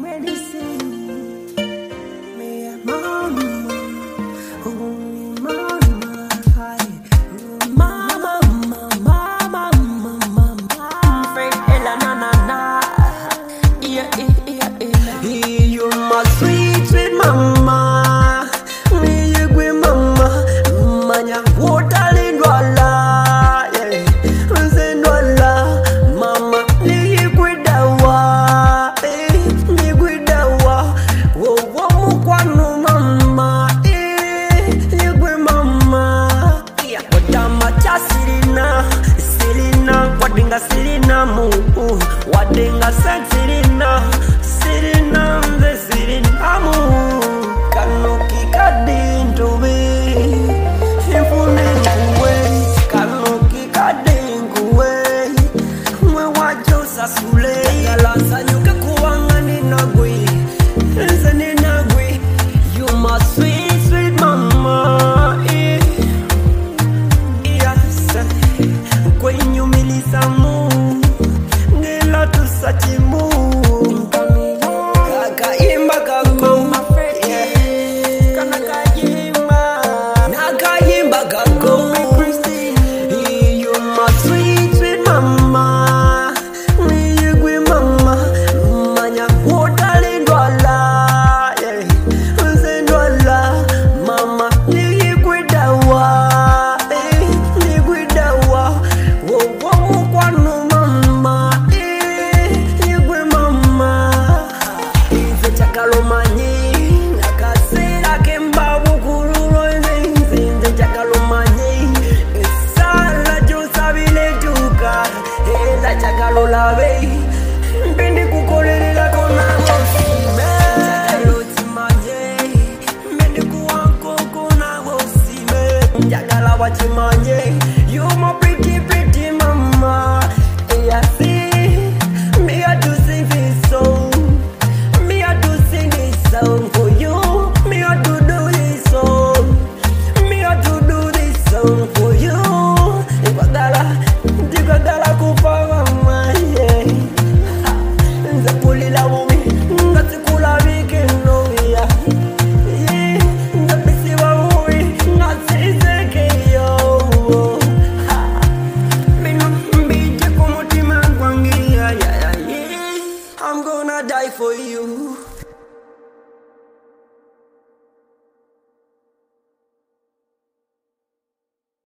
medicine. Me a mama, oh mama, hi, mama, mama, mama, mama. Fred Ella na na na, yeah, yeah, yeah. You my sweet, sweet mama, me you gwe mama, manya water lindwala. Sirina mu, wadenga sirina, sirina mze sirina mu, kanuki kadinto be, infune kuwe, kanuki kadinto we, mwe wajo sasule, galasa nyuke kuwanga ninagwe, nze ninagwe, you my sweet, sweet mama, yes, kwe nyumilisa mu. Sachimu Kakaimba kako Kana kajimba Nakaimba kako You my sweet, sweet mama Miyugwe mama Manya kutali ndwala Ndwala Mama niyigwe dawa Niyigwe dawa Wowo kwanu mama Chakalomanyi, nakasera kemba bukurulo nzinze chakalomanyi, esala josabile tuka, ela chakalola bei, mpendi kukolelela kona gosime, chakaloti manye, mpendi kuwanko kona gosime, chakala wachimanye, you my